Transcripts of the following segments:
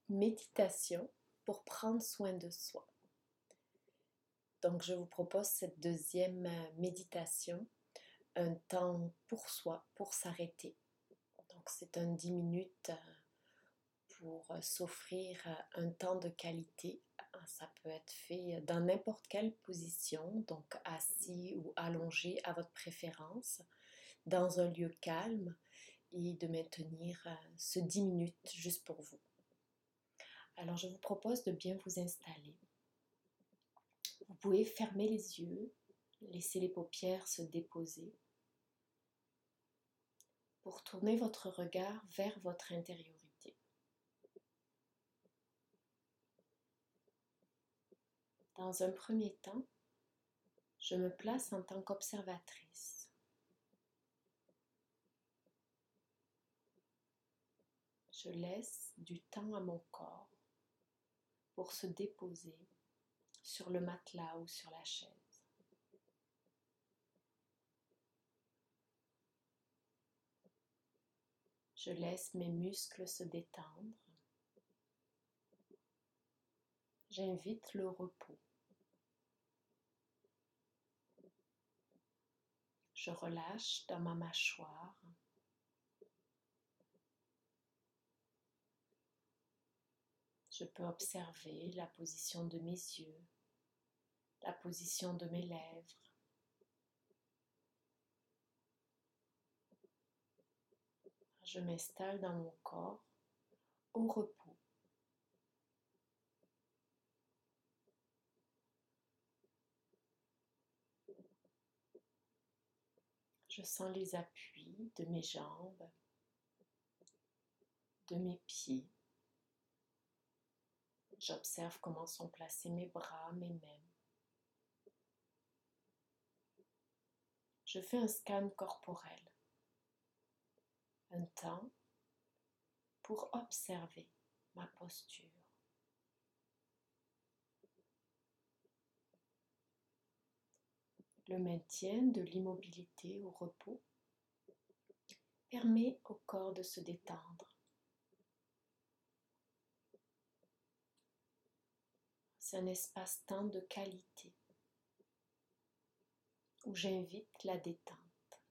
méditation pour prendre soin de soi. Donc, je vous propose cette deuxième méditation, un temps pour soi, pour s'arrêter. Donc, c'est un 10 minutes pour s'offrir un temps de qualité. Ça peut être fait dans n'importe quelle position, donc assis ou allongé à votre préférence, dans un lieu calme et de maintenir ce 10 minutes juste pour vous. Alors, je vous propose de bien vous installer. Vous pouvez fermer les yeux, laisser les paupières se déposer pour tourner votre regard vers votre intériorité. Dans un premier temps, je me place en tant qu'observatrice. Je laisse du temps à mon corps pour se déposer sur le matelas ou sur la chaise. Je laisse mes muscles se détendre. J'invite le repos. Je relâche dans ma mâchoire. Je peux observer la position de mes yeux, la position de mes lèvres. Je m'installe dans mon corps au repos. Je sens les appuis de mes jambes, de mes pieds. J'observe comment sont placés mes bras, mes mains. Je fais un scan corporel. Un temps pour observer ma posture. Le maintien de l'immobilité au repos permet au corps de se détendre. C'est un espace-temps de qualité où j'invite la détente.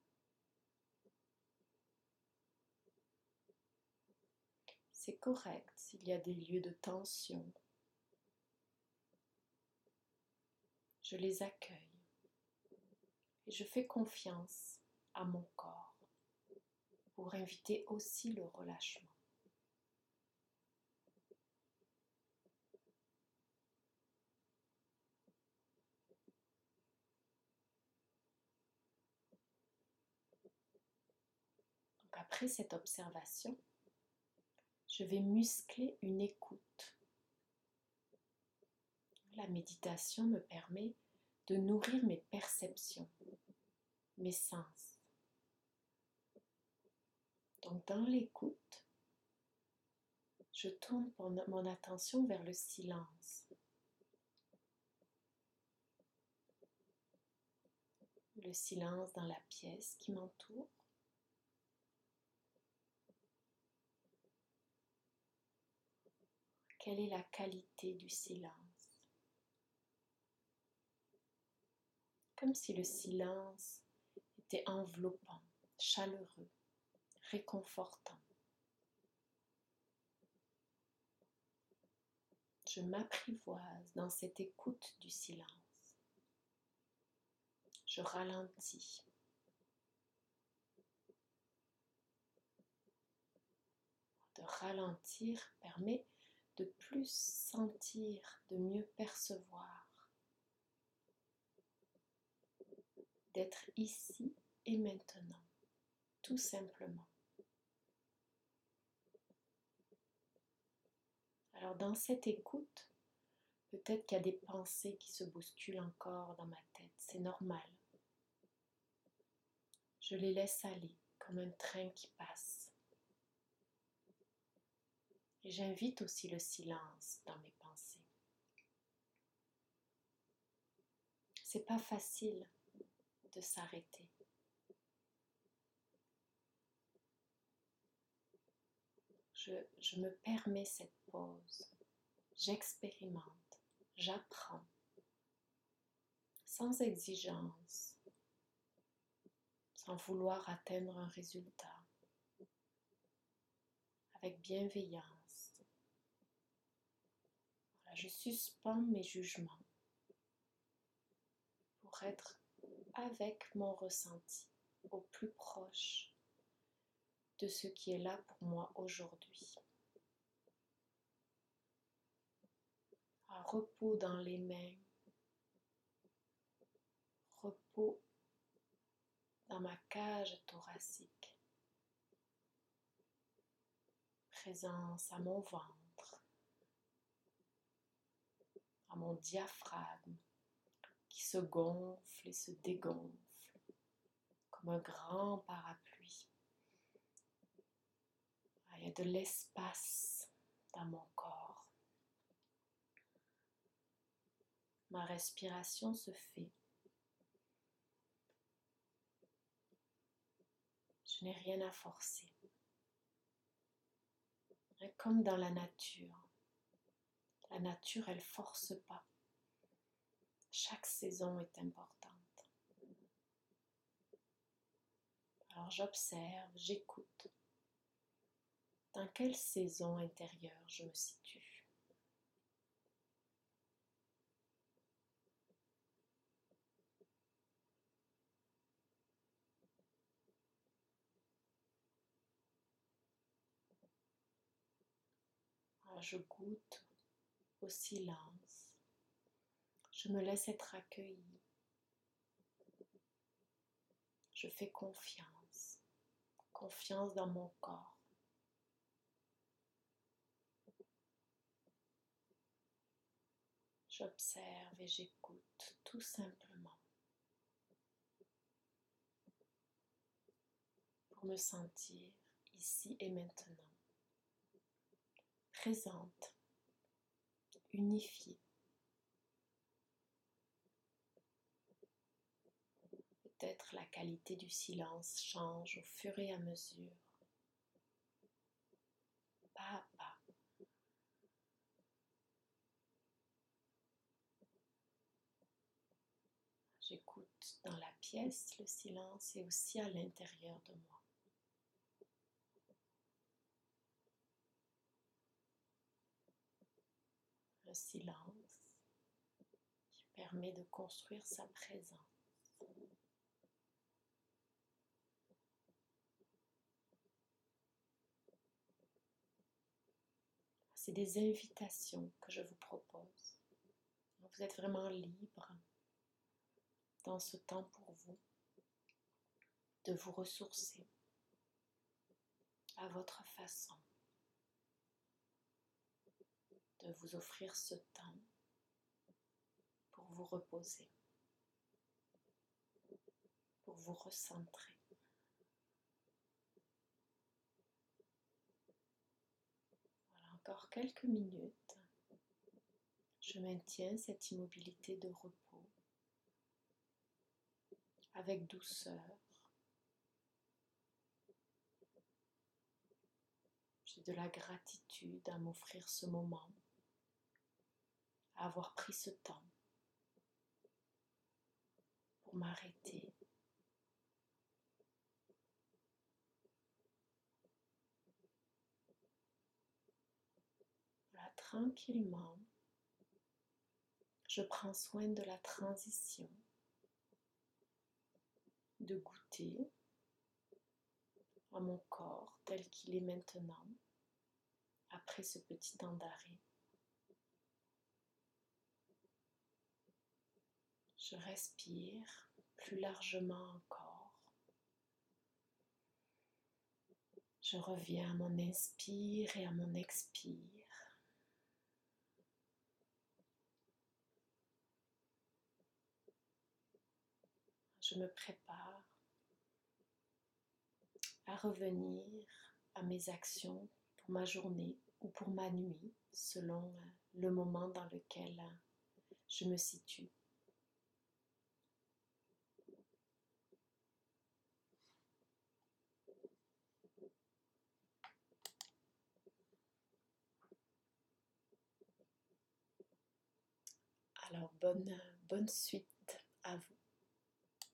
C'est correct s'il y a des lieux de tension. Je les accueille et je fais confiance à mon corps pour inviter aussi le relâchement. Donc après cette observation, je vais muscler une écoute. La méditation me permet de nourrir mes perceptions, mes sens. Donc dans l'écoute, je tourne mon attention vers le silence. Le silence dans la pièce qui m'entoure. Quelle est la qualité du silence? Comme si le silence était enveloppant, chaleureux, réconfortant. Je m'apprivoise dans cette écoute du silence. Je ralentis. De ralentir permet de plus sentir, de mieux percevoir, d'être ici et maintenant, tout simplement. Alors dans cette écoute, peut-être qu'il y a des pensées qui se bousculent encore dans ma tête, c'est normal. Je les laisse aller comme un train qui passe. Et j'invite aussi le silence dans mes pensées. C'est pas facile de s'arrêter. Je me permets cette pause. J'expérimente, j'apprends, sans exigence, sans vouloir atteindre un résultat, avec bienveillance. Voilà, je suspends mes jugements pour être avec mon ressenti, au plus proche de ce qui est là pour moi aujourd'hui. Un repos dans les mains, repos dans ma cage thoracique, présence à mon ventre, à mon diaphragme qui se gonfle et se dégonfle comme un grand parapluie. Il y a de l'espace dans mon corps. Ma respiration se fait. Je n'ai rien à forcer. Comme dans la nature. La nature, elle force pas. Chaque saison est importante. Alors j'observe, j'écoute. Dans quelle saison intérieure je me situe? Alors je goûte au silence. Je me laisse être accueillie. Je fais confiance. Confiance dans mon corps. J'observe et j'écoute tout simplement pour me sentir ici et maintenant, présente, unifiée. Peut-être la qualité du silence change au fur et à mesure, pas à pas. J'écoute dans la pièce le silence et aussi à l'intérieur de moi. Le silence qui permet de construire sa présence. C'est des invitations que je vous propose. Vous êtes vraiment libre dans ce temps pour vous de vous ressourcer à votre façon, de vous offrir ce temps pour vous reposer, pour vous recentrer. Voilà, encore quelques minutes. Je maintiens cette immobilité de repos avec douceur. J'ai de la gratitude à m'offrir ce moment, à avoir pris ce temps pour m'arrêter. Voilà, tranquillement, je prends soin de la transition, de goûter à mon corps tel qu'il est maintenant, après ce petit temps d'arrêt. Je respire plus largement encore. Je reviens à mon inspire et à mon expire. Je me prépare à revenir à mes actions pour ma journée ou pour ma nuit, selon le moment dans lequel je me situe. Alors bonne suite à vous.